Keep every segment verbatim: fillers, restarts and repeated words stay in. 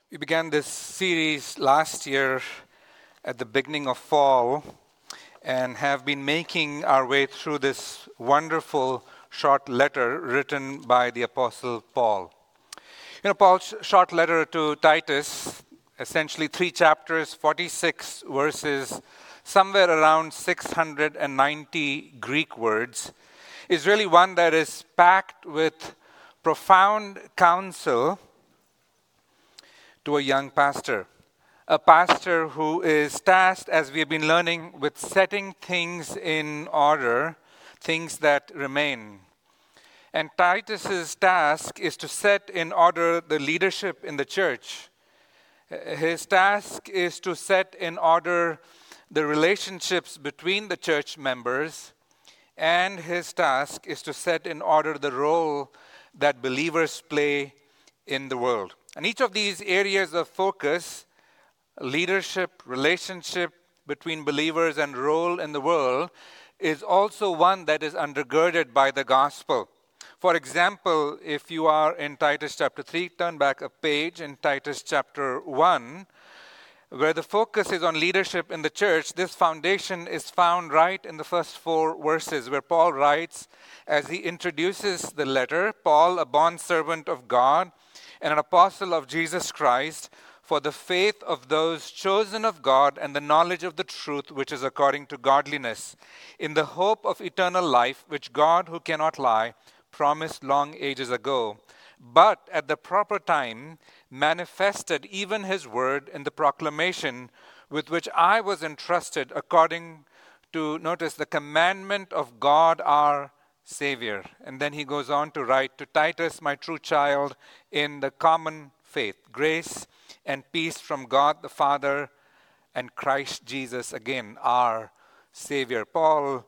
We began this series last year at the beginning of fall and have been making our way through this wonderful short letter written by the Apostle Paul. You know, Paul's short letter to Titus, essentially three chapters, forty-six verses, somewhere around six hundred ninety Greek words, is really one that is packed with profound counsel to a young pastor. A pastor who is tasked, as we have been learning, with setting things in order, things that remain. And Titus's task is to set in order the leadership in the church. His task is to set in order the relationships between the church members, and his task is to set in order the role that believers play in the world. And each of these areas of focus, leadership, relationship between believers, and role in the world, is also one that is undergirded by the gospel. For example, if you are in Titus chapter three, turn back a page in Titus chapter one, where the focus is on leadership in the church. This foundation is found right in the first four verses, where Paul writes, as he introduces the letter, Paul, a bondservant of God and an apostle of Jesus Christ, for the faith of those chosen of God and the knowledge of the truth which is according to godliness, in the hope of eternal life, which God, who cannot lie, promised long ages ago, but at the proper time manifested even his word in the proclamation with which I was entrusted according to, notice, the commandment of God our Savior. And then he goes on to write, to Titus, my true child, in the common faith, grace and peace from God the Father and Christ Jesus, again, our Savior. Paul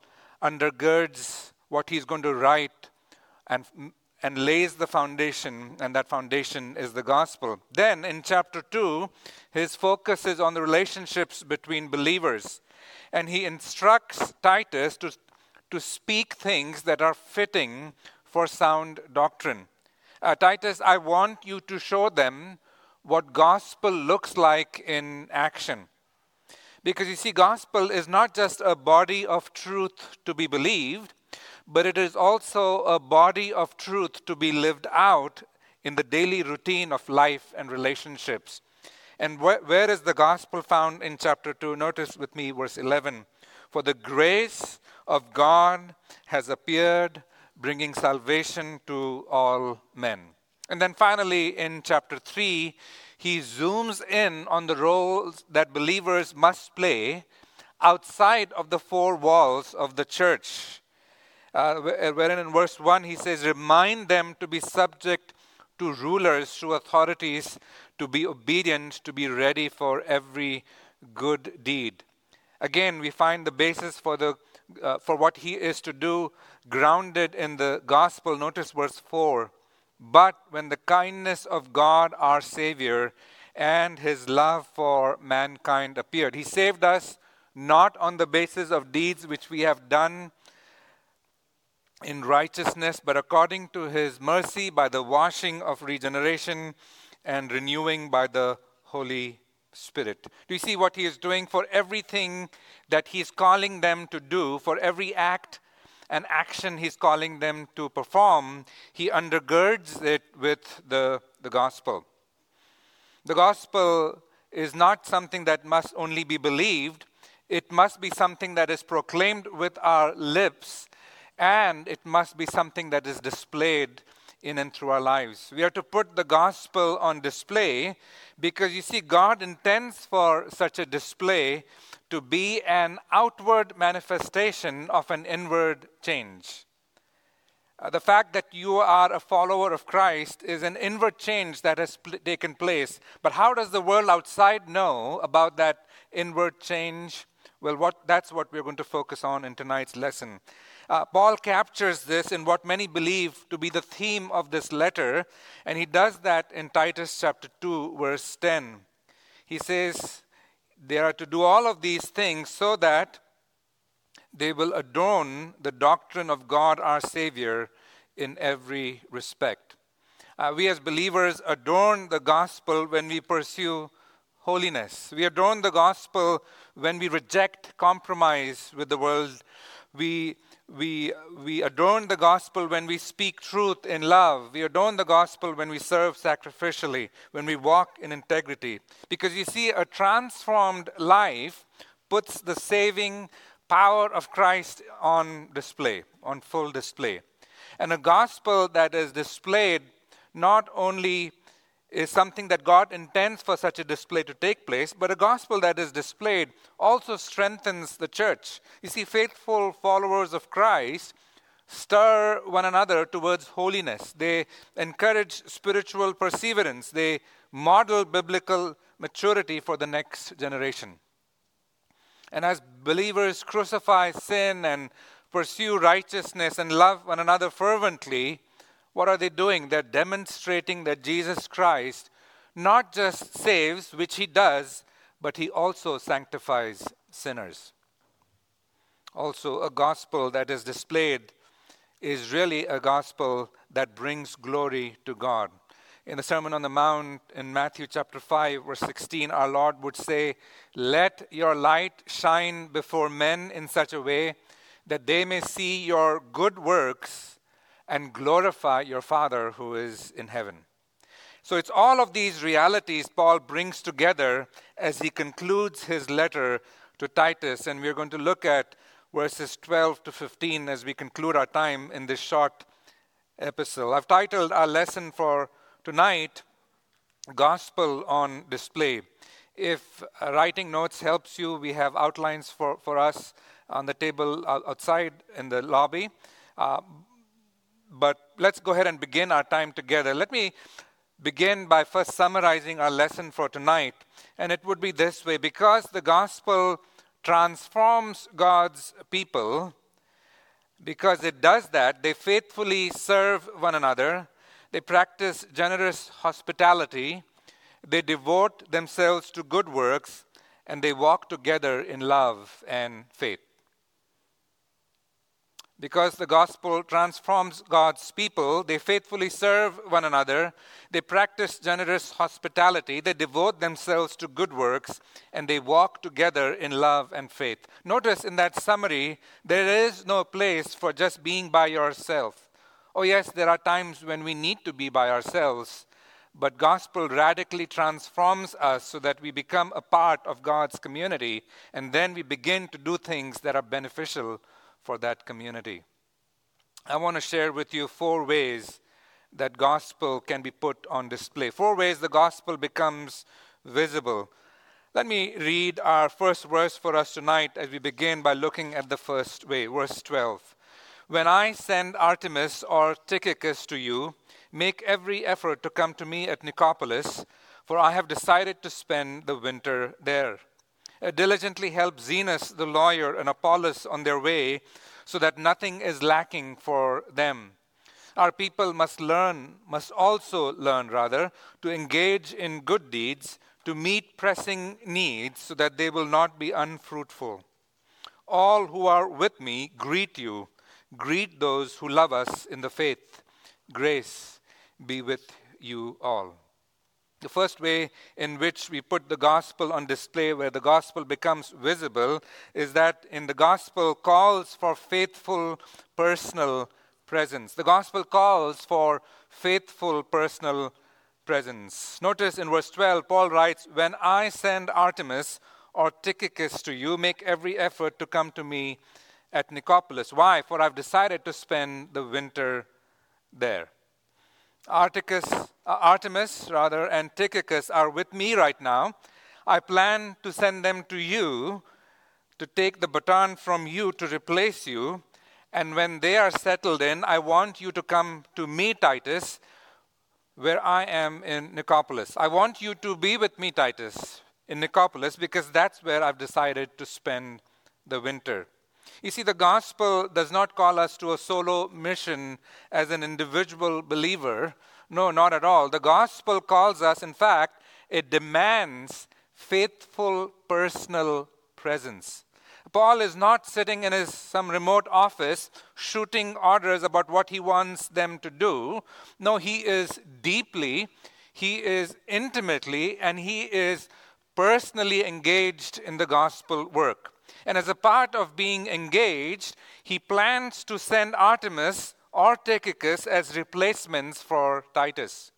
undergirds what he's going to write and, and lays the foundation, and that foundation is the gospel. Then in chapter two, his focus is on the relationships between believers. And he instructs Titus to to speak things that are fitting for sound doctrine. Uh, Titus, I want you to show them what gospel looks like in action. Because you see, gospel is not just a body of truth to be believed, but it is also a body of truth to be lived out in the daily routine of life and relationships. And wh- where is the gospel found in chapter two? Notice with me verse eleven. For the grace of God has appeared, bringing salvation to all men. And then finally, in chapter three, he zooms in on the roles that believers must play outside of the four walls of the church. Uh, wherein in verse one, he says, remind them to be subject to rulers, to authorities, to be obedient, to be ready for every good deed. Again, we find the basis for the uh, for what he is to do grounded in the gospel. Notice verse four. But when the kindness of God our Savior and his love for mankind appeared. He saved us not on the basis of deeds which we have done in righteousness, but according to his mercy by the washing of regeneration and renewing by the Holy Spirit. Do you see what he is doing? For everything that he's calling them to do, for every act and action he's calling them to perform, he undergirds it with the, the gospel. The gospel is not something that must only be believed. It must be something that is proclaimed with our lips, and it must be something that is displayed in and through our lives. We are to put the gospel on display because, you see, God intends for such a display to be an outward manifestation of an inward change. Uh, the fact that you are a follower of Christ is an inward change that has pl- taken place. But how does the world outside know about that inward change? Well, what, that's what we're going to focus on in tonight's lesson. Uh, Paul captures this in what many believe to be the theme of this letter, and he does that in Titus chapter two, verse ten. He says they are to do all of these things so that they will adorn the doctrine of God our Savior in every respect. Uh, we as believers adorn the gospel when we pursue holiness. We adorn the gospel when we reject compromise with the world. We, we, we adorn the gospel when we speak truth in love. We adorn the gospel when we serve sacrificially, when we walk in integrity. Because you see, a transformed life puts the saving power of Christ on display, on full display. And a gospel that is displayed not only is something that God intends for such a display to take place, but a gospel that is displayed also strengthens the church. You see, faithful followers of Christ stir one another towards holiness. They encourage spiritual perseverance. They model biblical maturity for the next generation. And as believers crucify sin and pursue righteousness and love one another fervently, what are they doing? They're demonstrating that Jesus Christ not just saves, which he does, but he also sanctifies sinners. Also, a gospel that is displayed is really a gospel that brings glory to God. In the Sermon on the Mount in Matthew chapter five, verse sixteen, our Lord would say, "Let your light shine before men in such a way that they may see your good works and glorify your Father who is in heaven." So it's all of these realities Paul brings together as he concludes his letter to Titus. And we're going to look at verses twelve to fifteen as we conclude our time in this short epistle. I've titled our lesson for tonight, Gospel on Display. If uh, writing notes helps you, we have outlines for, for us on the table outside in the lobby. Uh, But let's go ahead and begin our time together. Let me begin by first summarizing our lesson for tonight. And it would be this way: because the gospel transforms God's people, because it does that, they faithfully serve one another, they practice generous hospitality, they devote themselves to good works, and they walk together in love and faith. Because the gospel transforms God's people, they faithfully serve one another, they practice generous hospitality, they devote themselves to good works, and they walk together in love and faith. Notice in that summary, there is no place for just being by yourself. Oh yes, there are times when we need to be by ourselves, but gospel radically transforms us so that we become a part of God's community, and then we begin to do things that are beneficial for that community. I want to share with you four ways that gospel can be put on display. Four ways the gospel becomes visible. Let me read our first verse for us tonight as we begin by looking at the first way, verse twelve. "When I send Artemas or Tychicus to you, make every effort to come to me at Nicopolis, for I have decided to spend the winter there. Uh, diligently help Zenas the lawyer and Apollos on their way, so that nothing is lacking for them. Our people must learn, must also learn, rather, to engage in good deeds, to meet pressing needs, so that they will not be unfruitful. All who are with me greet you. Greet those who love us in the faith. Grace be with you all." The first way in which we put the gospel on display, where the gospel becomes visible, is that in the gospel calls for faithful personal presence. The gospel calls for faithful personal presence. Notice in verse twelve, Paul writes, "When I send Artemas or Tychicus to you, make every effort to come to me at Nicopolis." Why? "For I've decided to spend the winter there." Articus, uh, Artemas, rather, and Tychicus are with me right now. I plan to send them to you to take the baton from you to replace you. And when they are settled in, I want you to come to me, Titus, where I am in Nicopolis. I want you to be with me, Titus, in Nicopolis, because that's where I've decided to spend the winter. You see, the gospel does not call us to a solo mission as an individual believer. No, not at all. The gospel calls us, in fact, it demands faithful personal presence. Paul is not sitting in his some remote office shooting orders about what he wants them to do. No, he is deeply, he is intimately, and he is personally engaged in the gospel work. And as a part of being engaged, he plans to send Artemas or Tychicus as replacements for Titus.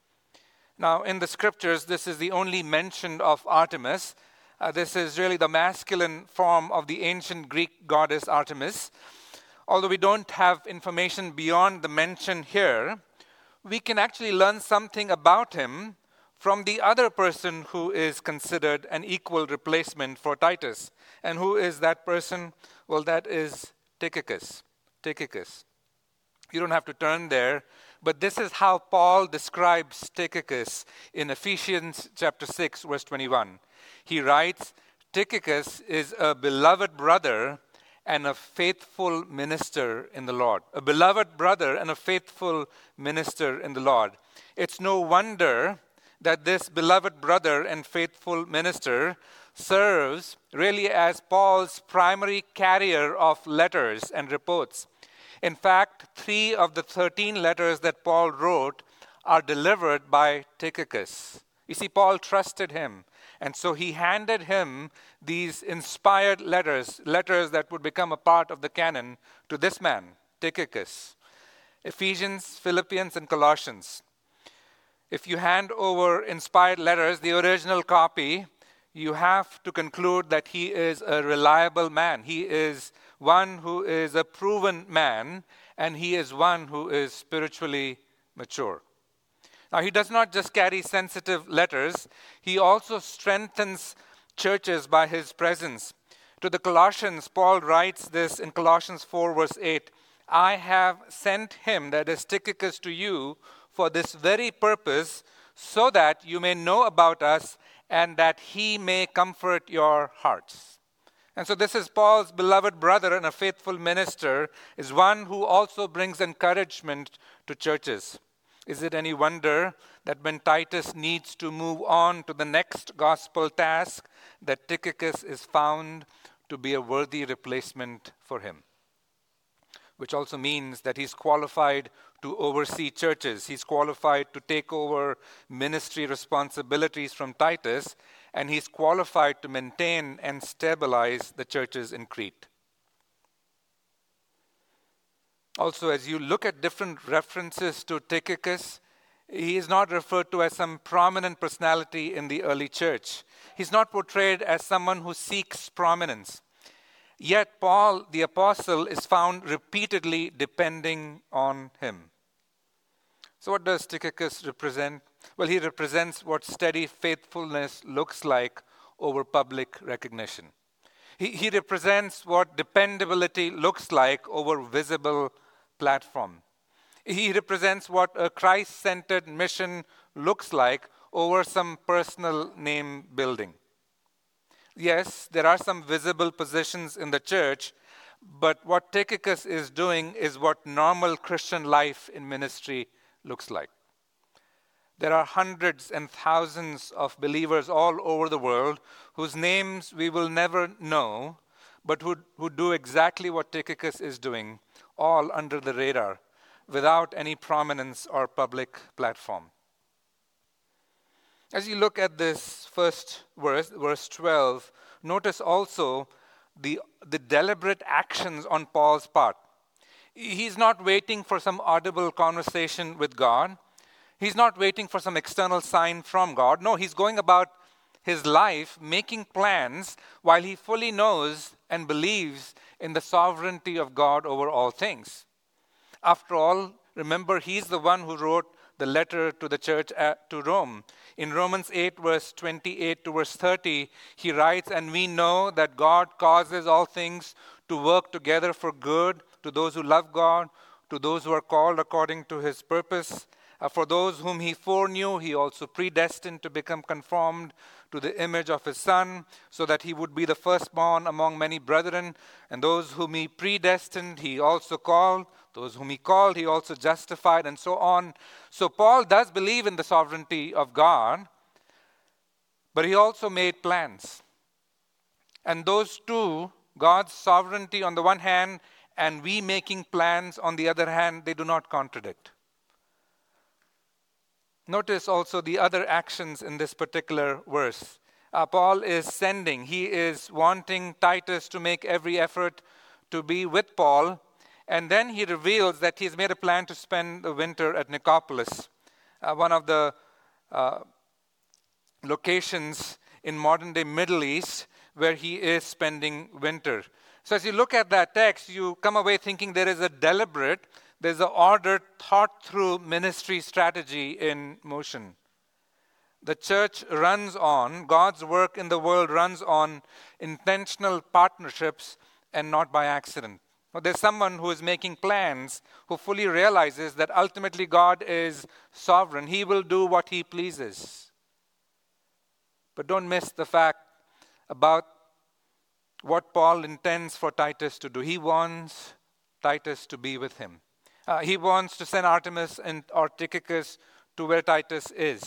Now, in the scriptures, this is the only mention of Artemis. Uh, this is really the masculine form of the ancient Greek goddess Artemis. Although we don't have information beyond the mention here, we can actually learn something about him from the other person who is considered an equal replacement for Titus. And who is that person? Well, that is Tychicus. Tychicus. You don't have to turn there, but this is how Paul describes Tychicus in Ephesians chapter six, verse twenty-one. He writes, Tychicus is a beloved brother and a faithful minister in the Lord. A beloved brother and a faithful minister in the Lord. It's no wonder that this beloved brother and faithful minister serves really as Paul's primary carrier of letters and reports. In fact, three of the thirteen letters that Paul wrote are delivered by Tychicus. You see, Paul trusted him, and so he handed him these inspired letters, letters that would become a part of the canon, to this man, Tychicus. Ephesians, Philippians, and Colossians. If you hand over inspired letters, the original copy, you have to conclude that he is a reliable man. He is one who is a proven man, and he is one who is spiritually mature. Now, he does not just carry sensitive letters, he also strengthens churches by his presence. To the Colossians, Paul writes this in Colossians four, verse eight, I have sent him, that is Tychicus, to you for this very purpose, so that you may know about us and that he may comfort your hearts. And so this is Paul's beloved brother and a faithful minister, is one who also brings encouragement to churches. Is it any wonder that when Titus needs to move on to the next gospel task, that Tychicus is found to be a worthy replacement for him? Which also means that he's qualified to oversee churches. He's qualified to take over ministry responsibilities from Titus, and he's qualified to maintain and stabilize the churches in Crete. Also, as you look at different references to Tychicus, he is not referred to as some prominent personality in the early church. He's not portrayed as someone who seeks prominence. Yet Paul, the apostle, is found repeatedly depending on him. So what does Tychicus represent? Well, he represents what steady faithfulness looks like over public recognition. He, he represents what dependability looks like over visible platform. He represents what a Christ-centered mission looks like over some personal name building. Yes, there are some visible positions in the church, but what Tychicus is doing is what normal Christian life in ministry looks like. There are hundreds and thousands of believers all over the world whose names we will never know, but who, who do exactly what Tychicus is doing, all under the radar, without any prominence or public platform. As you look at this first verse, verse twelve, notice also the, the deliberate actions on Paul's part. He's not waiting for some audible conversation with God. He's not waiting for some external sign from God. No, he's going about his life making plans while he fully knows and believes in the sovereignty of God over all things. After all, remember, he's the one who wrote the letter to the church at, to Rome. In Romans eight, verse twenty-eight to verse thirty, he writes, and we know that God causes all things to work together for good to those who love God, to those who are called according to his purpose. Uh, for those whom he foreknew, he also predestined to become conformed to the image of his Son, so that he would be the firstborn among many brethren. And those whom he predestined, he also called. Those whom he called, he also justified, and so on. So Paul does believe in the sovereignty of God, but he also made plans. And those two God's sovereignty on the one hand and we making plans on the other hand, they do not contradict. Notice also the other actions in this particular verse. Uh, Paul is sending, he is wanting Titus to make every effort to be with Paul, and then he reveals that he's made a plan to spend the winter at Nicopolis, uh, one of the uh, locations in modern-day Middle East where he is spending winter. So as you look at that text, you come away thinking there is a deliberate, there's an ordered, thought-through ministry strategy in motion. The church runs on, God's work in the world runs on intentional partnerships and not by accident. Now, there's someone who is making plans, who fully realizes that ultimately God is sovereign. He will do what he pleases. But don't miss the fact about what Paul intends for Titus to do. He wants Titus to be with him. Uh, he wants to send Artemas and or Tychicus to where Titus is.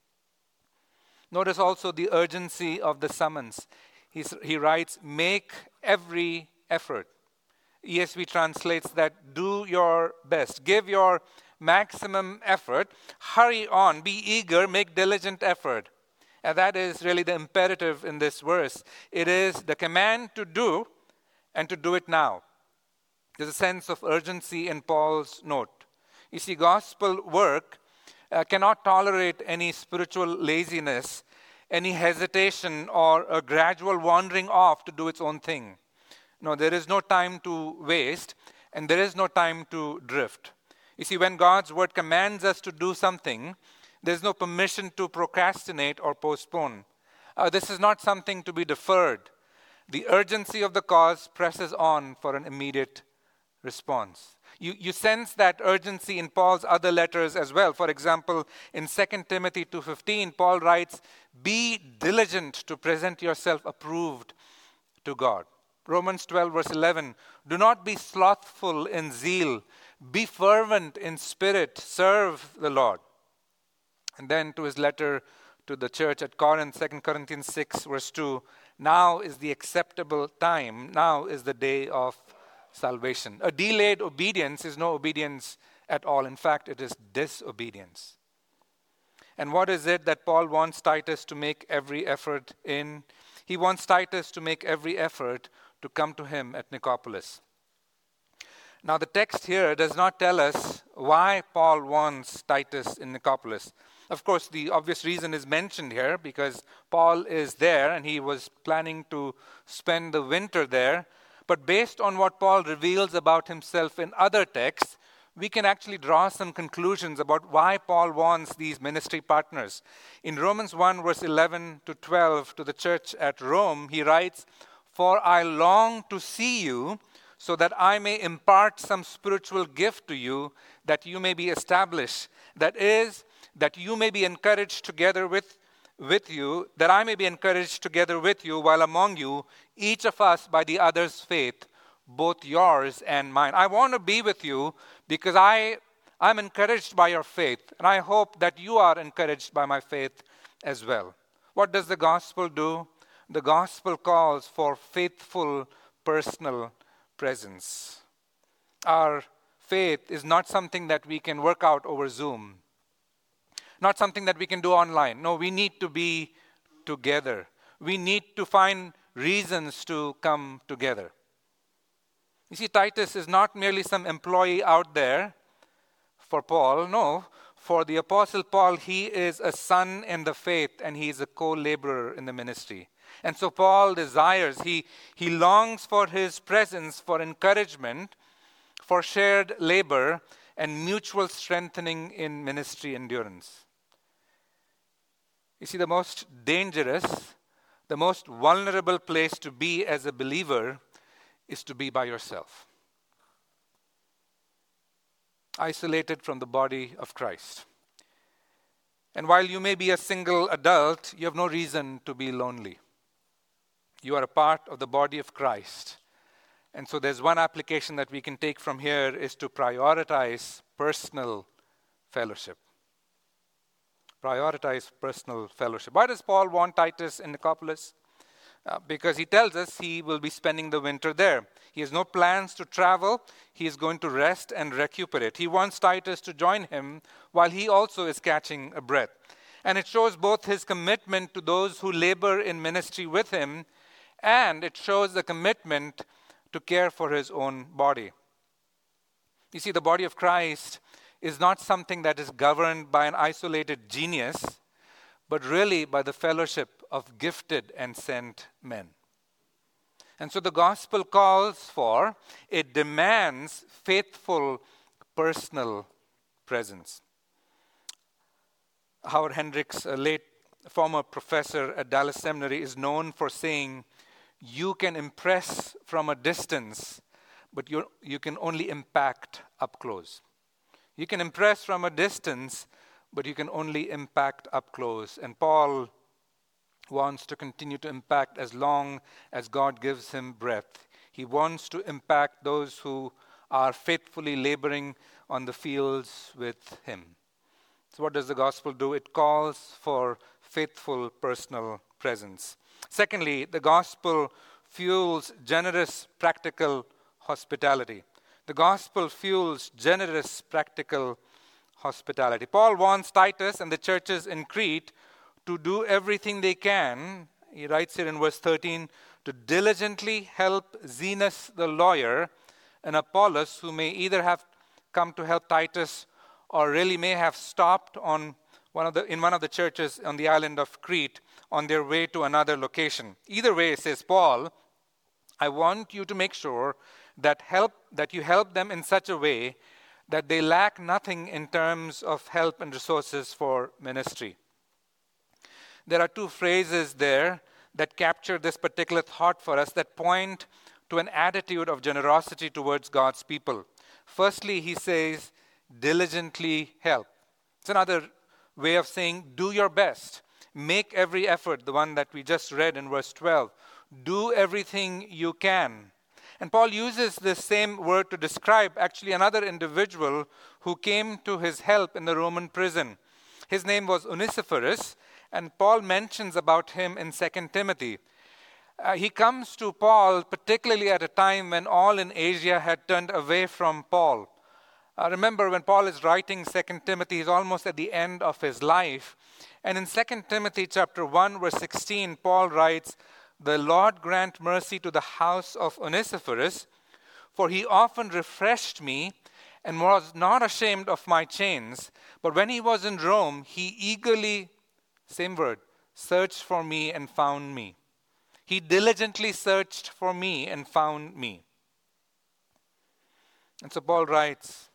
Notice also the urgency of the summons. He's, he writes, make every effort. E S V translates that, do your best. Give your maximum effort. Hurry on. Be eager. Make diligent effort. And that is really the imperative in this verse. It is the command to do and to do it now. There's a sense of urgency in Paul's note. You see, gospel work uh, cannot tolerate any spiritual laziness, any hesitation, or a gradual wandering off to do its own thing. No, there is no time to waste, and there is no time to drift. You see, when God's word commands us to do something, there's no permission to procrastinate or postpone. Uh, this is not something to be deferred. The urgency of the cause presses on for an immediate response. You, you sense that urgency in Paul's other letters as well. For example, in Second Timothy two fifteen, Paul writes, be diligent to present yourself approved to God. Romans twelve verse eleven, do not be slothful in zeal. Be fervent in spirit. Serve the Lord. And then to his letter to the church at Corinth, Second Corinthians six verse two, now is the acceptable time. Now is the day of salvation. A delayed obedience is no obedience at all. In fact, it is disobedience. And what is it that Paul wants Titus to make every effort in? He wants Titus to make every effort to come to him at Nicopolis. Now, the text here does not tell us why Paul wants Titus in Nicopolis. Of course, the obvious reason is mentioned here because Paul is there and he was planning to spend the winter there. But based on what Paul reveals about himself in other texts, we can actually draw some conclusions about why Paul wants these ministry partners. In Romans one, verse eleven to twelve, to the church at Rome, he writes, for I long to see you so that I may impart some spiritual gift to you, that you may be established. That is, that you may be encouraged together with with you, that I may be encouraged together with you while among you, each of us by the other's faith, both yours and mine. I want to be with you because I, I'm encouraged by your faith, and I hope that you are encouraged by my faith as well. What does the gospel do? The gospel calls for faithful personal presence. Our faith is not something that we can work out over Zoom. Not something that we can do online. No, we need to be together. We need to find reasons to come together. You see, Titus is not merely some employee out there for Paul. No, for the Apostle Paul, he is a son in the faith and he is a co-laborer in the ministry. And so Paul desires, he, he longs for his presence, for encouragement, for shared labor and mutual strengthening in ministry endurance. You see, the most dangerous, the most vulnerable place to be as a believer is to be by yourself. Isolated from the body of Christ. And while you may be a single adult, you have no reason to be lonely. You are a part of the body of Christ. And so there's one application that we can take from here is to prioritize personal fellowship. Prioritize personal fellowship. Why does Paul want Titus in Nicopolis? uh, because he tells us he will be spending the winter there. He has no plans to travel. He is going to rest and recuperate. He wants Titus to join him while he also is catching a breath. And it shows both his commitment to those who labor in ministry with him, and it shows the commitment to care for his own body. You see, the body of Christ is not something that is governed by an isolated genius, but really by the fellowship of gifted and sent men. And so the gospel calls for, it demands faithful personal presence. Howard Hendricks, a late former professor at Dallas Seminary, is known for saying, you can impress from a distance, but you you can only impact up close. You can impress from a distance, but you can only impact up close. And Paul wants to continue to impact as long as God gives him breath. He wants to impact those who are faithfully laboring on the fields with him. So what does the gospel do? It calls for faithful personal presence. Secondly, the gospel fuels generous practical hospitality. The gospel fuels generous practical hospitality. Paul wants Titus and the churches in Crete to do everything they can. He writes here in verse thirteen, to diligently help Zenas the lawyer and Apollos, who may either have come to help Titus or really may have stopped on one of the, in one of the churches on the island of Crete on their way to another location. Either way, says Paul, I want you to make sure that help that you help them in such a way that they lack nothing in terms of help and resources for ministry. There are two phrases there that capture this particular thought for us that point to an attitude of generosity towards God's people. Firstly, he says, diligently help. It's another way of saying, do your best. Make every effort, the one that we just read in verse twelve. Do everything you can. And Paul uses this same word to describe actually another individual who came to his help in the Roman prison. His name was Onesiphorus, and Paul mentions about him in Second Timothy. Uh, he comes to Paul particularly at a time when all in Asia had turned away from Paul. Uh, remember, when Paul is writing Second Timothy, he's almost at the end of his life. And in Second Timothy chapter one, verse sixteen, Paul writes, the Lord grant mercy to the house of Onesiphorus, for he often refreshed me and was not ashamed of my chains. But when he was in Rome, he eagerly, same word, searched for me and found me. He diligently searched for me and found me. And so Paul writes,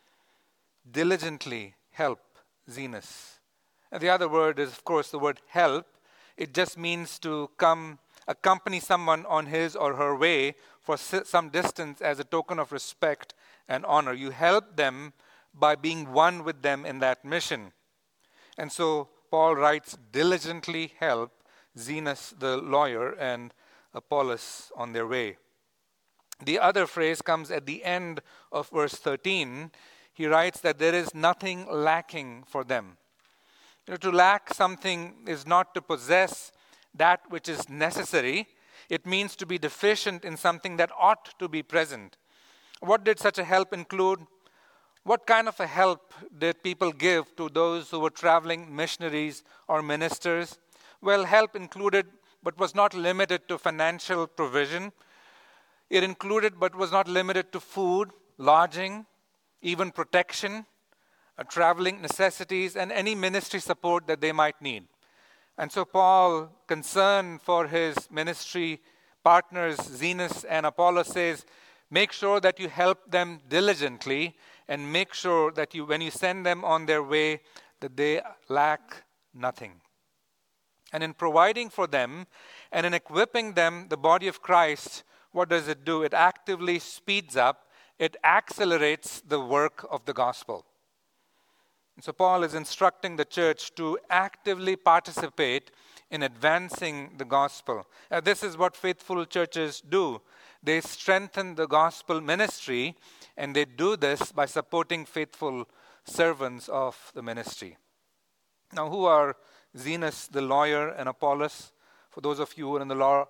diligently help Zenas. And the other word is, of course, the word help. It just means to come, accompany someone on his or her way for some distance as a token of respect and honor. You help them by being one with them in that mission. And so Paul writes, diligently help Zenas the lawyer and Apollos on their way. The other phrase comes at the end of verse thirteen. He writes that there is nothing lacking for them. You know, to lack something is not to possess that which is necessary. It means to be deficient in something that ought to be present. What did such a help include? What kind of a help did people give to those who were traveling missionaries or ministers? Well, help included, but was not limited to financial provision. It included, but was not limited to food, lodging, even protection, uh, traveling necessities, and any ministry support that they might need. And so Paul, concerned for his ministry partners, Zenas and Apollos, says, make sure that you help them diligently and make sure that you, when you send them on their way, that they lack nothing. And in providing for them and in equipping them, the body of Christ, what does it do? It actively speeds up, it accelerates the work of the gospel. And so Paul is instructing the church to actively participate in advancing the gospel. Uh, this is what faithful churches do. They strengthen the gospel ministry, and they do this by supporting faithful servants of the ministry. Now, who are Zenas the lawyer and Apollos? For those of you who are in the law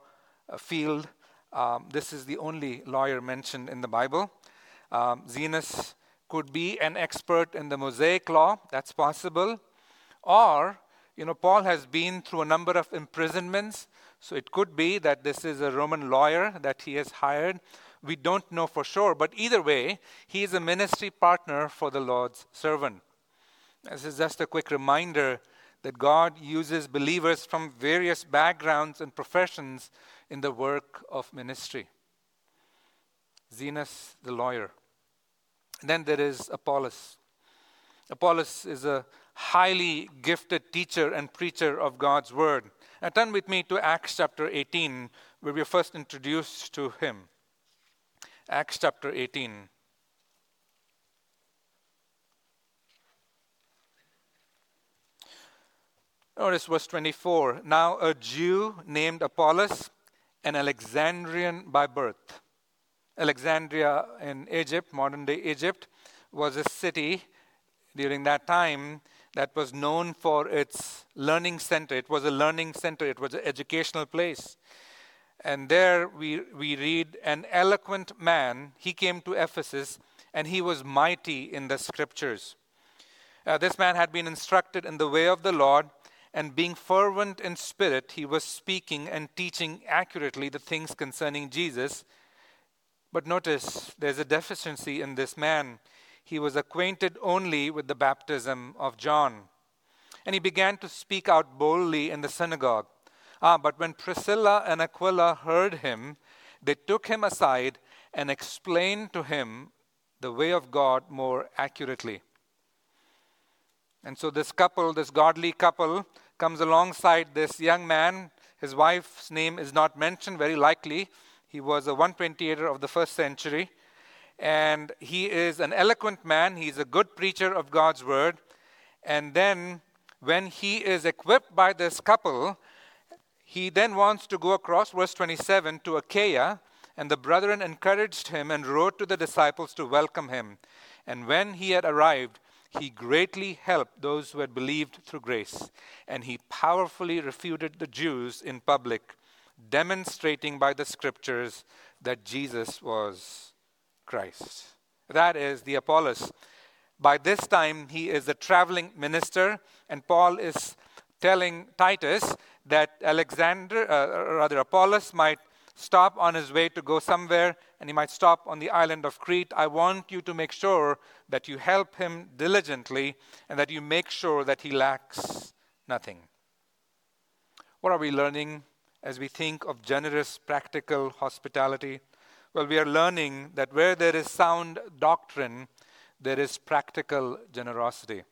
uh, field. Um, this is the only lawyer mentioned in the Bible. Um, Zenos could be an expert in the Mosaic law. That's possible. Or, you know, Paul has been through a number of imprisonments. So it could be that this is a Roman lawyer that he has hired. We don't know for sure. But either way, he is a ministry partner for the Lord's servant. This is just a quick reminder that God uses believers from various backgrounds and professions in the work of ministry. Zenos, the lawyer. Then there is Apollos. Apollos is a highly gifted teacher and preacher of God's word. Now turn with me to Acts chapter eighteen, where we are first introduced to him. Acts chapter eighteen. Notice verse twenty-four. Now a Jew named Apollos, an Alexandrian by birth. Alexandria in Egypt, modern-day Egypt, was a city during that time that was known for its learning center. It was a learning center. It was an educational place. And there we, we read, an eloquent man, he came to Ephesus, and he was mighty in the scriptures. Uh, this man had been instructed in the way of the Lord, and being fervent in spirit, he was speaking and teaching accurately the things concerning Jesus. But notice, there's a deficiency in this man. He was acquainted only with the baptism of John. And he began to speak out boldly in the synagogue. Ah, but when Priscilla and Aquila heard him, they took him aside and explained to him the way of God more accurately. And so this couple, this godly couple, comes alongside this young man. His wife's name is not mentioned, very likely. He was a one twenty-eighter of the first century. And he is an eloquent man. He's a good preacher of God's word. And then when he is equipped by this couple, he then wants to go across, verse twenty-seven, to Achaia. And the brethren encouraged him and wrote to the disciples to welcome him. And when he had arrived, he greatly helped those who had believed through grace. And he powerfully refuted the Jews in public, demonstrating by the scriptures that Jesus was Christ. That is the Apollos. By this time, he is a traveling minister, and Paul is telling Titus that Alexander, uh, rather Apollos, might stop on his way to go somewhere, and he might stop on the island of Crete. I want you to make sure that you help him diligently, and that you make sure that he lacks nothing. What are we learning as we think of generous, practical hospitality? Well, we are learning that where there is sound doctrine, there is practical generosity.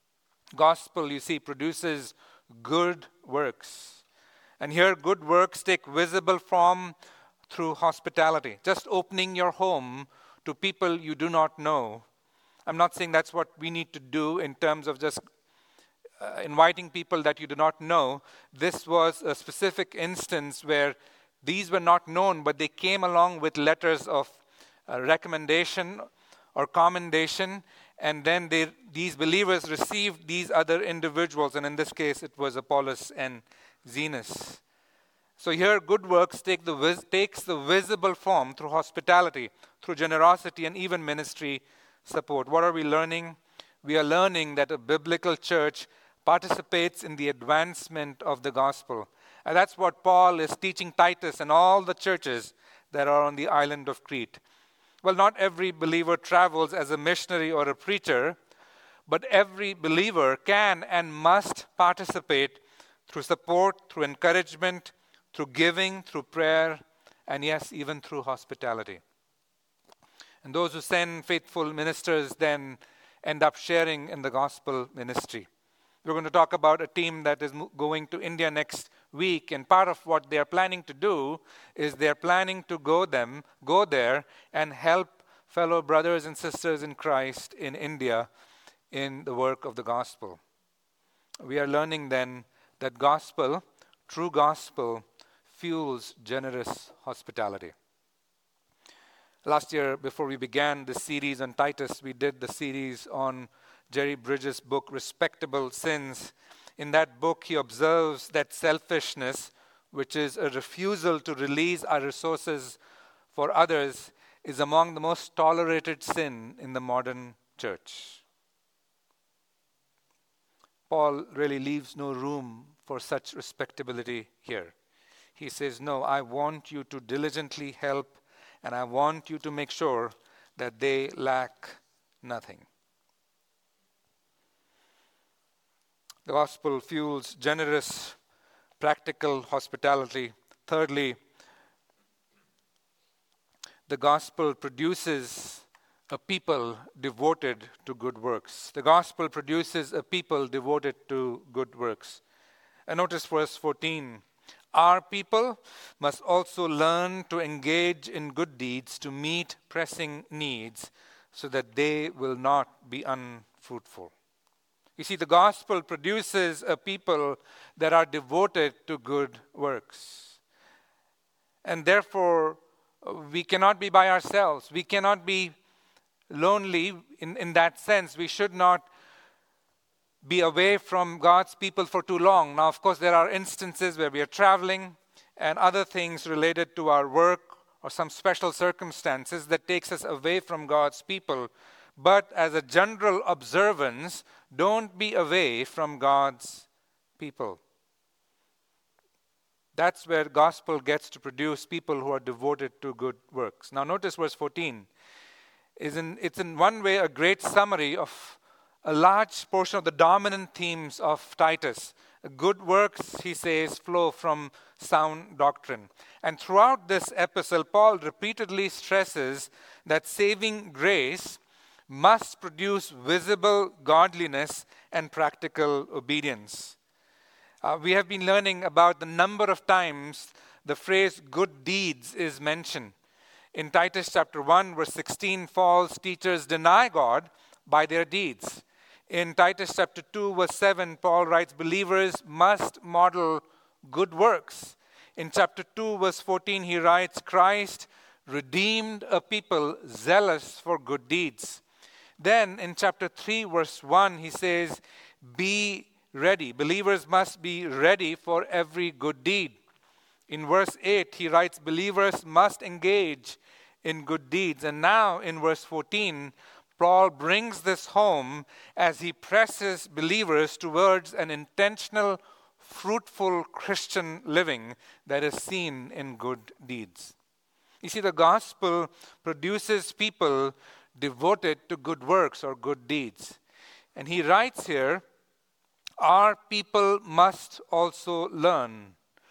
Gospel, you see, produces good works. And here, good works take visible form through hospitality. Just opening your home to people you do not know. I'm not saying that's what we need to do in terms of just uh, inviting people that you do not know. This was a specific instance where these were not known, but they came along with letters of uh, recommendation or commendation, and then they, these believers received these other individuals, and in this case it was Apollos and Zenos. So here good works take the vis- takes the visible form through hospitality, through generosity, and even ministry support. What are we learning? We are learning that a biblical church participates in the advancement of the gospel. And that's what Paul is teaching Titus and all the churches that are on the island of Crete. Well, not every believer travels as a missionary or a preacher, but every believer can and must participate through support, through encouragement, through giving, through prayer, and yes, even through hospitality. And those who send faithful ministers then end up sharing in the gospel ministry. We're going to talk about a team that is going to India next week, and part of what they are planning to do is they are planning to go them, go there and help fellow brothers and sisters in Christ in India in the work of the gospel. We are learning then that gospel, true gospel, fuels generous hospitality. Last year, before we began the series on Titus, we did the series on Jerry Bridges' book, Respectable Sins. In that book, he observes that selfishness which is a refusal to release our resources for others, is among the most tolerated sin in the modern church. Paul really leaves no room for such respectability here. He says, no, I want you to diligently help, and I want you to make sure that they lack nothing. The gospel fuels generous, practical hospitality. Thirdly, the gospel produces a people devoted to good works. The gospel produces a people devoted to good works. And notice verse fourteen. Our people must also learn to engage in good deeds to meet pressing needs so that they will not be unfruitful. You see, the gospel produces a people that are devoted to good works. And therefore, we cannot be by ourselves. We cannot be lonely in, in that sense. We should not be away from God's people for too long. Now, of course, there are instances where we are traveling and other things related to our work or some special circumstances that takes us away from God's people. But as a general observance, don't be away from God's people. That's where gospel gets to produce people who are devoted to good works. Now notice verse fourteen. Is in, it's in one way a great summary of a large portion of the dominant themes of Titus. Good works, he says, flow from sound doctrine. And throughout this epistle, Paul repeatedly stresses that saving grace must produce visible godliness and practical obedience. Uh, we have been learning about the number of times the phrase good deeds is mentioned. In Titus chapter one, verse sixteen, false teachers deny God by their deeds. In Titus chapter two, verse seven, Paul writes, believers must model good works. In chapter two, verse fourteen, he writes, Christ redeemed a people zealous for good deeds. Then in chapter three, verse one, he says, be ready. Believers must be ready for every good deed. In verse eight, he writes, believers must engage in good deeds. And now in verse fourteen, Paul brings this home as he presses believers towards an intentional, fruitful Christian living that is seen in good deeds. You see, the gospel produces people devoted to good works or good deeds. And he writes here, our people must also learn.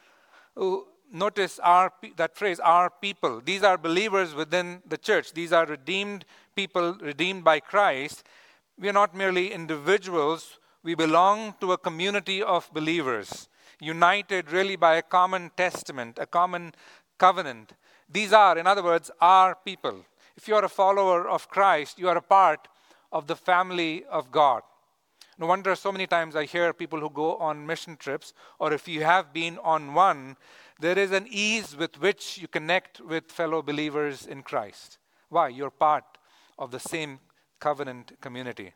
Oh, notice our, that phrase, our people. These are believers within the church. These are redeemed people, redeemed by Christ. We are not merely individuals. We belong to a community of believers, united really by a common testament, a common covenant. These are, in other words, our people. If you are a follower of Christ, you are a part of the family of God. No wonder so many times I hear people who go on mission trips, or if you have been on one, there is an ease with which you connect with fellow believers in Christ. Why? You're part of the same covenant community.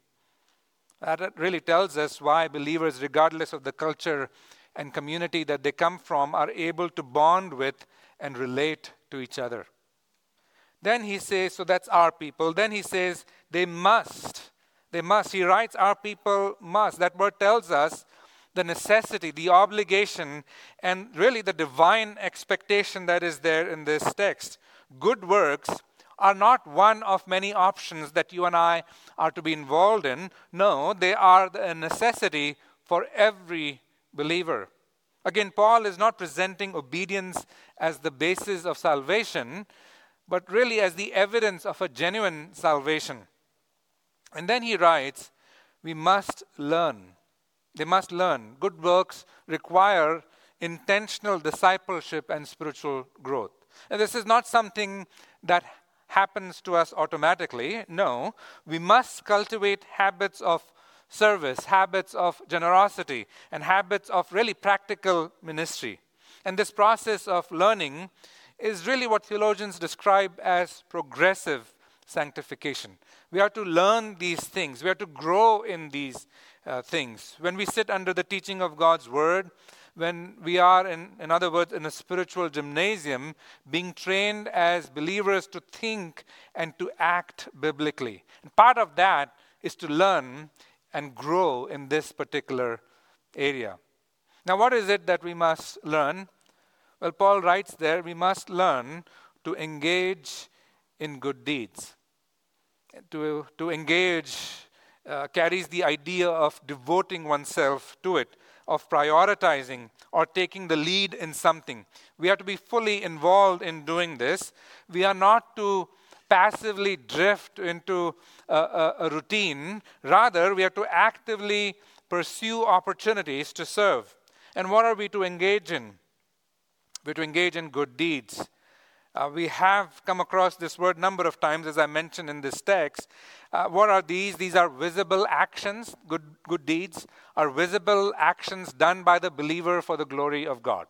That really tells us why believers, regardless of the culture and community that they come from, are able to bond with and relate to each other. Then he says, so that's our people. Then he says, they must. They must. He writes, our people must. That word tells us the necessity, the obligation, and really the divine expectation that is there in this text. Good works are not one of many options that you and I are to be involved in. No, they are a necessity for every believer. Again, Paul is not presenting obedience as the basis of salvation, but really as the evidence of a genuine salvation. And then he writes, we must learn. They must learn. Good works require intentional discipleship and spiritual growth. And this is not something that happens to us automatically. No, we must cultivate habits of service, habits of generosity, and habits of really practical ministry. And this process of learning is really what theologians describe as progressive sanctification. We are to learn these things. We are to grow in these uh, things. When we sit under the teaching of God's word, when we are, in, in other words, in a spiritual gymnasium, being trained as believers to think and to act biblically. And part of that is to learn and grow in this particular area. Now, what is it that we must learn? Well, Paul writes there, we must learn to engage in good deeds. To, to engage uh, carries the idea of devoting oneself to it, of prioritizing or taking the lead in something. We have to be fully involved in doing this. We are not to passively drift into a, a, a routine. Rather, we have to actively pursue opportunities to serve. And what are we to engage in? We're to engage in good deeds. Uh, we have come across this word a number of times, as I mentioned in this text. Uh, what are these? These are visible actions. Good, good deeds are visible actions done by the believer for the glory of God.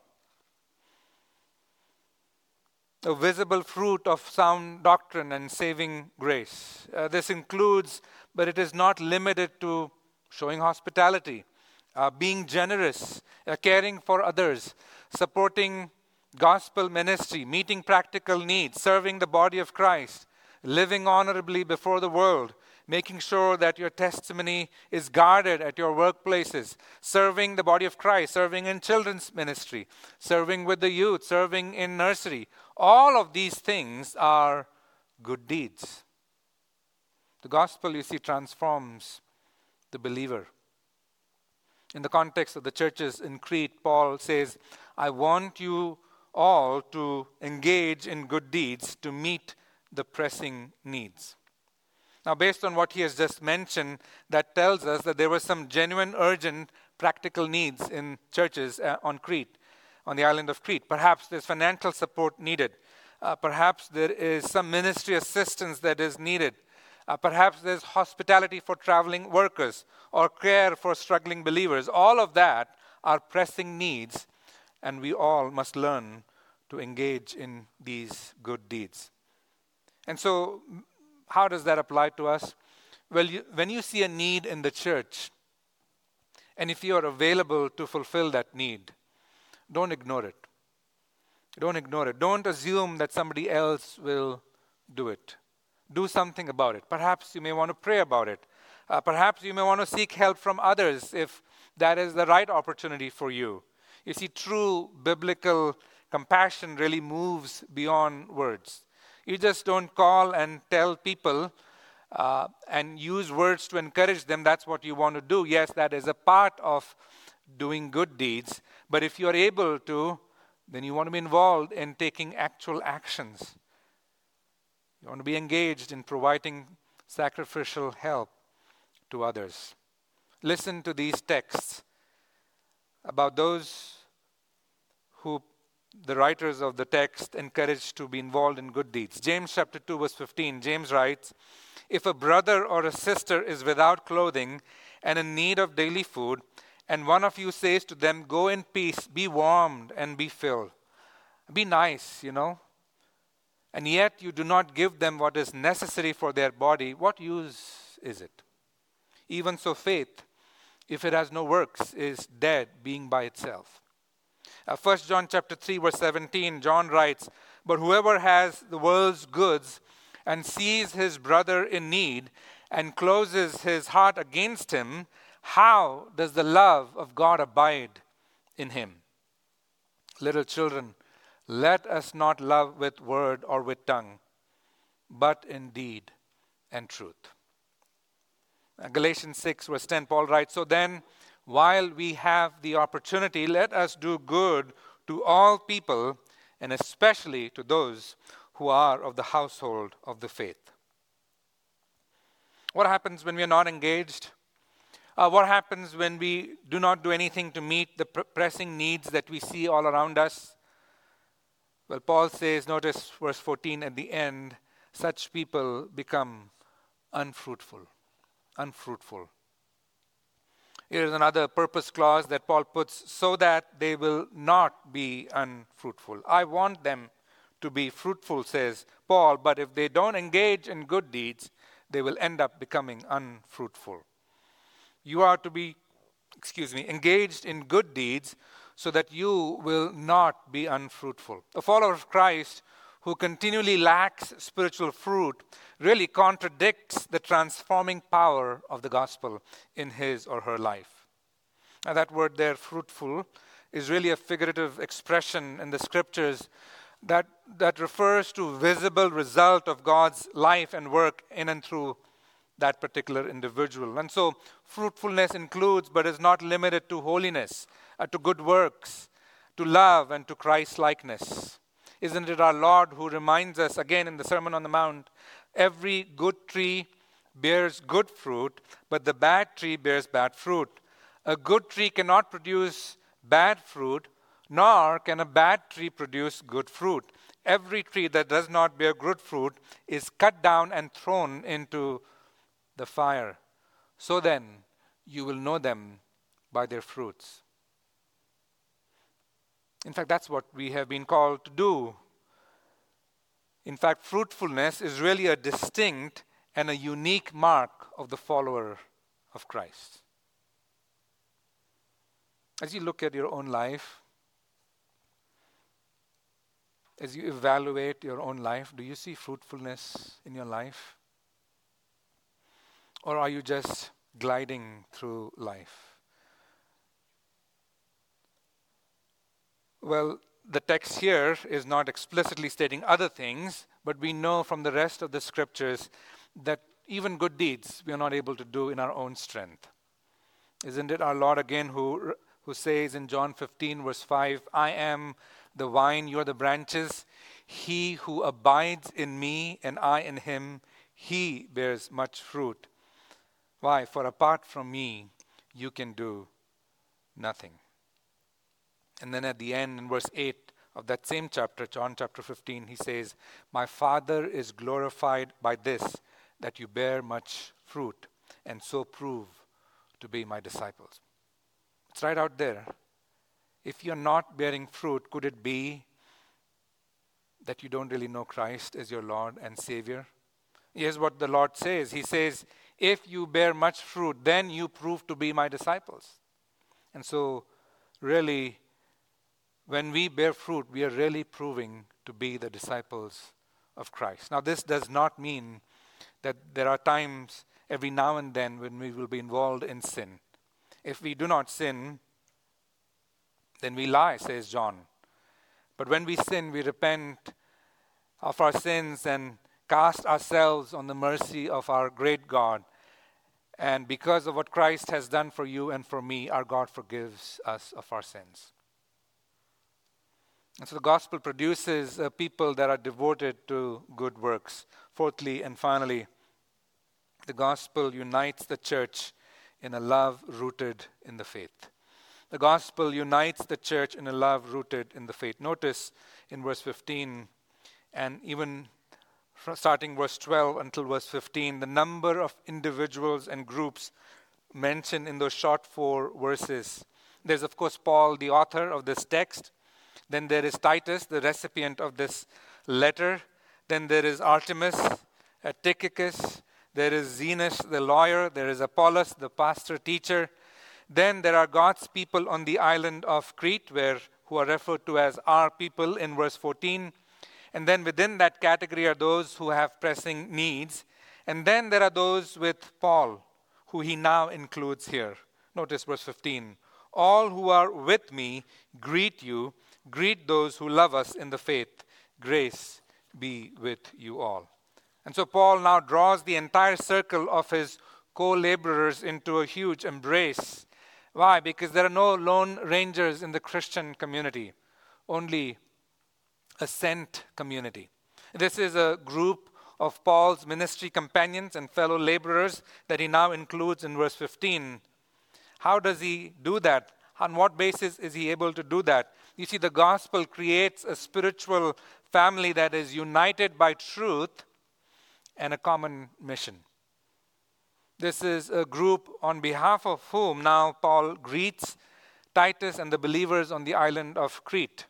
A visible fruit of sound doctrine and saving grace. Uh, this includes, but it is not limited to, showing hospitality, uh, being generous, uh, caring for others, supporting gospel ministry, meeting practical needs, serving the body of Christ, living honorably before the world, making sure that your testimony is guarded at your workplaces, serving the body of Christ, serving in children's ministry, serving with the youth, serving in nursery. All of these things are good deeds. The gospel, you see, transforms the believer. In the context of the churches in Crete, Paul says, I want you all to engage in good deeds to meet the pressing needs. Now, based on what he has just mentioned, that tells us that there were some genuine, urgent, practical needs in churches uh, on Crete, on the island of Crete. Perhaps there's financial support needed. Uh, perhaps there is some ministry assistance that is needed. Uh, perhaps there's hospitality for traveling workers or care for struggling believers. All of that are pressing needs, and we all must learn to engage in these good deeds. And so, how does that apply to us? Well, you, when you see a need in the church, and if you are available to fulfill that need, don't ignore it. Don't ignore it. Don't assume that somebody else will do it. Do something about it. Perhaps you may want to pray about it. Uh, perhaps you may want to seek help from others if that is the right opportunity for you. You see, true biblical compassion really moves beyond words. You just don't call and tell people uh, and use words to encourage them. That's what you want to do. Yes, that is a part of doing good deeds. But if you're able to, then you want to be involved in taking actual actions. You want to be engaged in providing sacrificial help to others. Listen to these texts about those who the writers of the text encouraged to be involved in good deeds. James chapter two verse fifteen, James writes, if a brother or a sister is without clothing and in need of daily food, and one of you says to them, go in peace, be warmed and be filled. Be nice, you know. And yet you do not give them what is necessary for their body. What use is it? Even so faith, if it has no works, is dead, being by itself. Uh, First John chapter three verse seventeen, John writes, but whoever has the world's goods and sees his brother in need and closes his heart against him, how does the love of God abide in him? Little children, let us not love with word or with tongue, but in deed and truth. Uh, Galatians six verse ten, Paul writes, so then, while we have the opportunity, let us do good to all people, and especially to those who are of the household of the faith. What happens when we are not engaged? Uh, what happens when we do not do anything to meet the pr- pressing needs that we see all around us? Well, Paul says, notice verse fourteen at the end, such people become unfruitful. Unfruitful. Here is another purpose clause that Paul puts, so that they will not be unfruitful. I want them to be fruitful, says Paul, but if they don't engage in good deeds, they will end up becoming unfruitful. You are to be, excuse me, engaged in good deeds so that you will not be unfruitful. A follower of Christ who continually lacks spiritual fruit really contradicts the transforming power of the gospel in his or her life. Now, that word there, fruitful, is really a figurative expression in the scriptures that, that refers to visible result of God's life and work in and through that particular individual. And so fruitfulness includes but is not limited to holiness, uh, to good works, to love, and to Christ-likeness. Isn't it our Lord who reminds us again in the Sermon on the Mount, every good tree bears good fruit, but the bad tree bears bad fruit. A good tree cannot produce bad fruit, nor can a bad tree produce good fruit. Every tree that does not bear good fruit is cut down and thrown into the fire. So then, you will know them by their fruits. In fact, that's what we have been called to do. In fact, fruitfulness is really a distinct and a unique mark of the follower of Christ. As you look at your own life, as you evaluate your own life, do you see fruitfulness in your life? Or are you just gliding through life? Well, the text here is not explicitly stating other things, but we know from the rest of the scriptures that even good deeds we are not able to do in our own strength. Isn't it our Lord again who, who says in John fifteen verse five, I am the vine, you are the branches. He who abides in me and I in him, he bears much fruit. Why? For apart from me, you can do nothing. And then at the end, in verse eight of that same chapter, John chapter fifteen, he says, my Father is glorified by this, that you bear much fruit, and so prove to be my disciples. It's right out there. If you're not bearing fruit, could it be that you don't really know Christ as your Lord and Savior? Here's what the Lord says. He says, if you bear much fruit, then you prove to be my disciples. And so, really, when we bear fruit, we are really proving to be the disciples of Christ. Now, this does not mean that there are times every now and then when we will be involved in sin. If we do not sin, then we lie, says John. But when we sin, we repent of our sins and cast ourselves on the mercy of our great God. And because of what Christ has done for you and for me, our God forgives us of our sins. And so the gospel produces a people that are devoted to good works. Fourthly and finally, the gospel unites the church in a love rooted in the faith. The gospel unites the church in a love rooted in the faith. Notice in verse fifteen, and even starting verse twelve until verse fifteen, the number of individuals and groups mentioned in those short four verses. There's, of course, Paul, the author of this text. Then there is Titus, the recipient of this letter. Then there is Artemas, uh, Tychicus. There is Zenas, the lawyer. There is Apollos, the pastor, teacher. Then there are God's people on the island of Crete, where who are referred to as our people in verse fourteen. And then within that category are those who have pressing needs. And then there are those with Paul, who he now includes here. Notice verse fifteen. All who are with me greet you. Greet those who love us in the faith. Grace be with you all. And so Paul now draws the entire circle of his co-laborers into a huge embrace. Why? Because there are no lone rangers in the Christian community, only a sent community. This is a group of Paul's ministry companions and fellow laborers that he now includes in verse fifteen. How does he do that? On what basis is he able to do that? You see, the gospel creates a spiritual family that is united by truth and a common mission. This is a group on behalf of whom now Paul greets Titus and the believers on the island of Crete.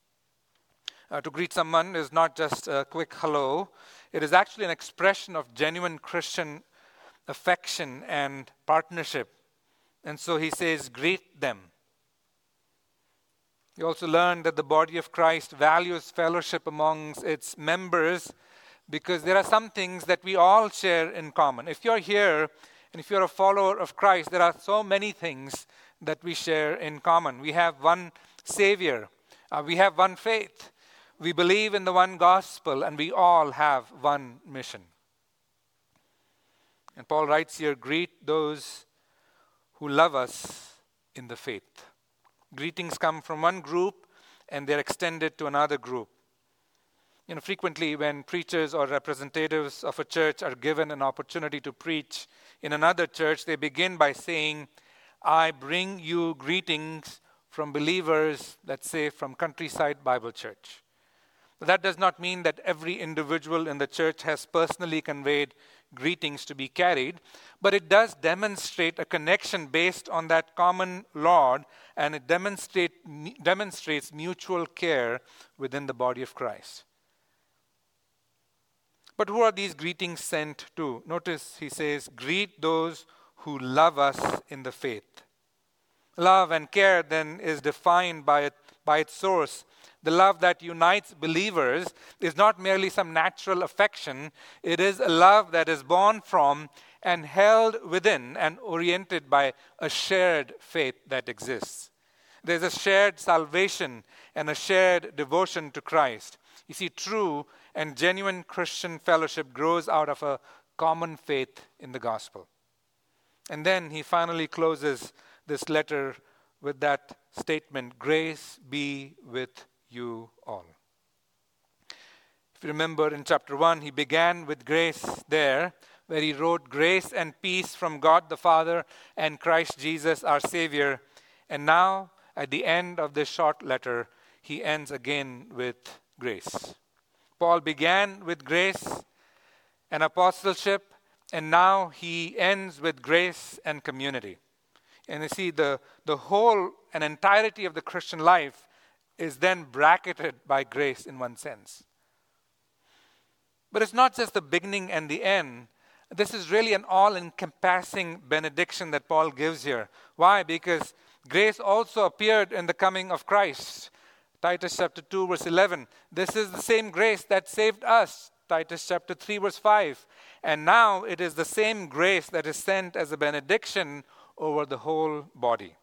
Uh, to greet someone is not just a quick hello. It is actually an expression of genuine Christian affection and partnership. And so he says, greet them. We also learned that the body of Christ values fellowship amongst its members because there are some things that we all share in common. If you're here and if you're a follower of Christ, there are so many things that we share in common. We have one Savior. Uh, we have one faith. We believe in the one gospel, and we all have one mission. And Paul writes here, greet those who love us in the faith. Greetings come from one group and they're extended to another group. You know, frequently when preachers or representatives of a church are given an opportunity to preach in another church, they begin by saying, I bring you greetings from believers, let's say from Countryside Bible Church. But that does not mean that every individual in the church has personally conveyed greetings to be carried, but it does demonstrate a connection based on that common Lord, and it demonstrate, demonstrates mutual care within the body of Christ. But who are these greetings sent to? Notice he says, greet those who love us in the faith. Love and care then is defined by it, by its source. The love that unites believers is not merely some natural affection. It is a love that is born from and held within and oriented by a shared faith that exists. There's a shared salvation and a shared devotion to Christ. You see, true and genuine Christian fellowship grows out of a common faith in the gospel. And then he finally closes this letter with that statement, grace be with you all. If you remember in chapter one, he began with grace there, where he wrote grace and peace from God the Father and Christ Jesus our Savior. And now, at the end of this short letter, he ends again with grace. Paul began with grace and apostleship, and now he ends with grace and community. And you see, the, the whole and entirety of the Christian life is then bracketed by grace in one sense. But it's not just the beginning and the end. This is really an all-encompassing benediction that Paul gives here. Why? Because grace also appeared in the coming of Christ. Titus chapter two, verse eleven. This is the same grace that saved us. Titus chapter three, verse five. And now it is the same grace that is sent as a benediction over the whole body.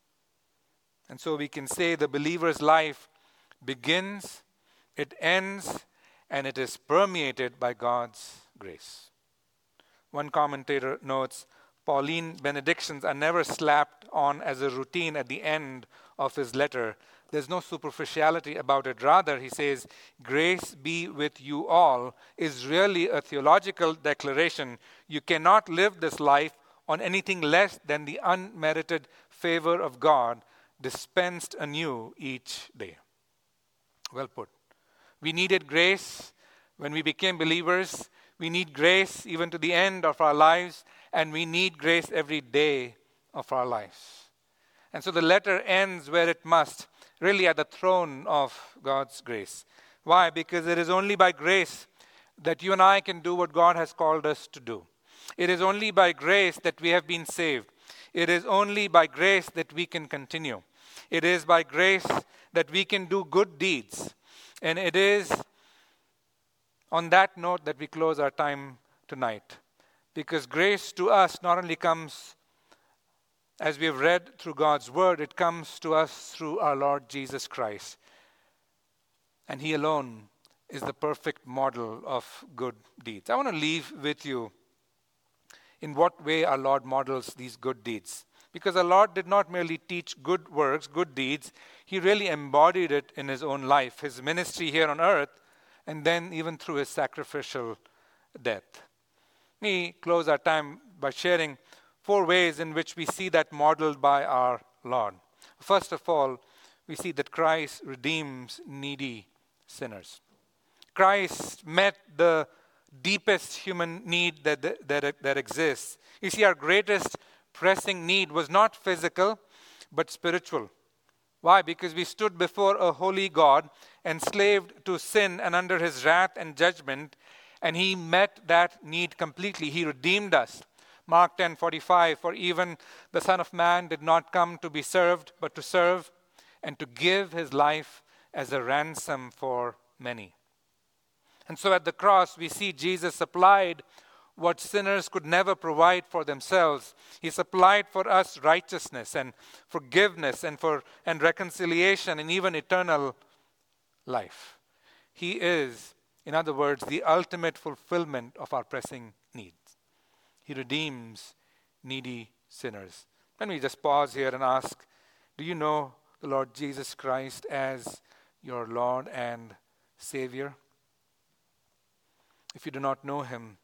And so we can say the believer's life begins, it ends, and it is permeated by God's grace. One commentator notes, Pauline benedictions are never slapped on as a routine at the end of his letter. There's no superficiality about it. Rather, he says, grace be with you all is really a theological declaration. You cannot live this life on anything less than the unmerited favor of God dispensed anew each day. Well put. We needed grace when we became believers. We need grace even to the end of our lives, and we need grace every day of our lives. And so the letter ends where it must, really at the throne of God's grace. Why? Because it is only by grace that you and I can do what God has called us to do. It is only by grace that we have been saved. It is only by grace that we can continue. It is by grace that we can do good deeds. And it is on that note that we close our time tonight. Because grace to us not only comes, as we have read through God's word, it comes to us through our Lord Jesus Christ. And He alone is the perfect model of good deeds. I want to leave with you in what way our Lord models these good deeds. Because our Lord did not merely teach good works, good deeds. He really embodied it in His own life, His ministry here on earth, and then even through His sacrificial death. Let me close our time by sharing four ways in which we see that modeled by our Lord. First of all, we see that Christ redeems needy sinners. Christ met the deepest human need that, that, that exists. You see, our greatest pressing need was not physical, but spiritual. Why? Because we stood before a holy God, enslaved to sin and under His wrath and judgment, and He met that need completely. He redeemed us. Mark ten forty-five, for even the Son of Man did not come to be served, but to serve, and to give his life as a ransom for many. And so at the cross, we see Jesus supplied what sinners could never provide for themselves. He supplied for us righteousness and forgiveness and for and reconciliation and even eternal life. He is, in other words, the ultimate fulfillment of our pressing needs. He redeems needy sinners. Let me just pause here and ask, do you know the Lord Jesus Christ as your Lord and Savior? If you do not know him,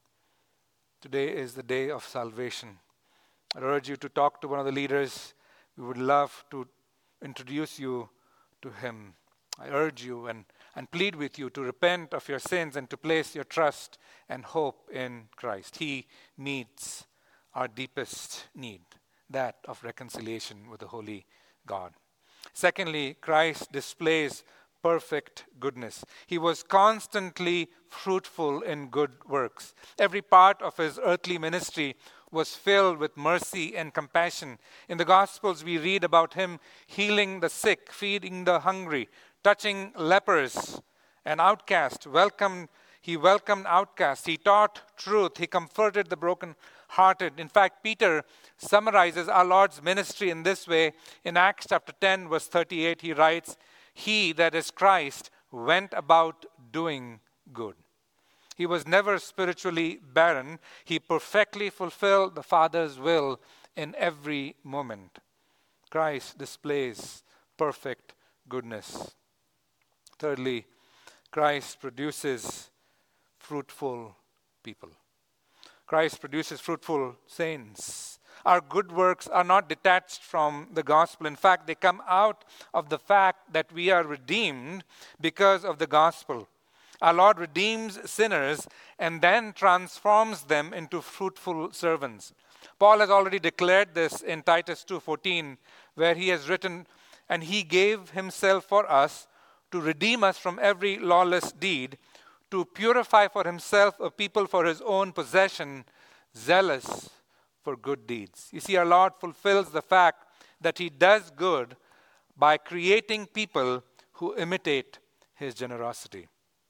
today is the day of salvation. I urge you to talk to one of the leaders. We would love to introduce you to him. I urge you and, and plead with you to repent of your sins and to place your trust and hope in Christ. He meets our deepest need, that of reconciliation with the holy God. Secondly, Christ displays perfect goodness. He was constantly fruitful in good works. Every part of his earthly ministry was filled with mercy and compassion. In the Gospels, we read about him healing the sick, feeding the hungry, touching lepers and outcasts. Welcomed, he welcomed outcasts. He taught truth. He comforted the broken-hearted. In fact, Peter summarizes our Lord's ministry in this way. In Acts chapter ten, verse thirty-eight, he writes, "He, that is Christ, went about doing good." He was never spiritually barren. He perfectly fulfilled the Father's will in every moment. Christ displays perfect goodness. Thirdly, Christ produces fruitful people. Christ produces fruitful saints. Our good works are not detached from the gospel. In fact, they come out of the fact that we are redeemed because of the gospel. Our Lord redeems sinners and then transforms them into fruitful servants. Paul has already declared this in Titus two fourteen, where he has written, "And he gave himself for us to redeem us from every lawless deed, to purify for himself a people for his own possession, zealous for good deeds." You see, our Lord fulfills the fact that he does good by creating people who imitate his generosity.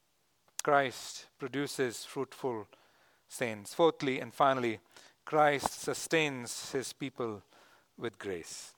Christ produces fruitful saints. Fourthly and finally, Christ sustains his people with grace.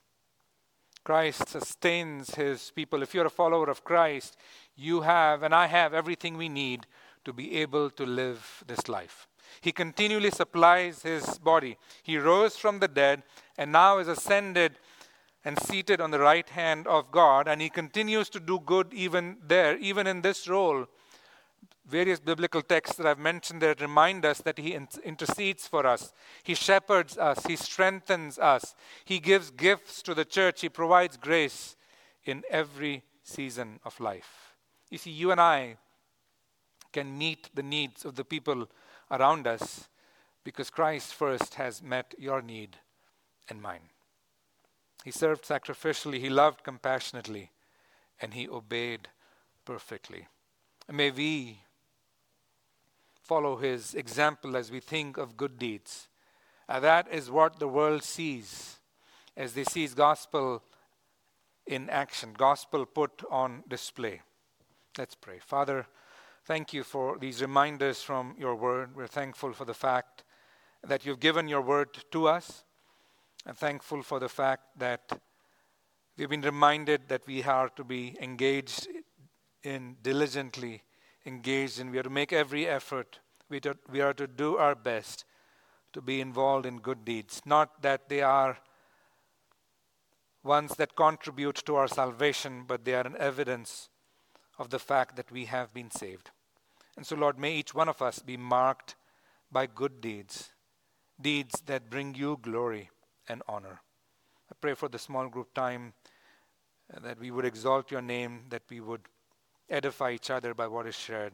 Christ sustains his people. If you're a follower of Christ, you have and I have everything we need to be able to live this life. He continually supplies his body. He rose from the dead and now is ascended and seated on the right hand of God, and he continues to do good even there, even in this role. Various biblical texts that I've mentioned there remind us that he intercedes for us. He shepherds us. He strengthens us. He gives gifts to the church. He provides grace in every season of life. You see, you and I can meet the needs of the people around us because Christ first has met your need and mine. He served sacrificially. He loved compassionately. And he obeyed perfectly. And may we follow his example as we think of good deeds. Uh, that is what the world sees as they see gospel in action, gospel put on display. Let's pray. Father, thank you for these reminders from your word. We're thankful for the fact that you've given your word to us, and thankful for the fact that we've been reminded that we are to be engaged in diligently engaged and we are to make every effort. We, to, we are to do our best to be involved in good deeds. Not that they are ones that contribute to our salvation, but they are an evidence of the fact that we have been saved. And so, Lord, may each one of us be marked by good deeds, deeds that bring you glory and honor. I pray for the small group time uh, that we would exalt your name, that we would edify each other by what is shared,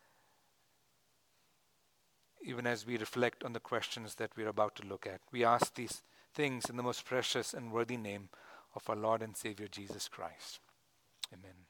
even as we reflect on the questions that we're about to look at. We ask these things in the most precious and worthy name of our Lord and Savior Jesus Christ. Amen.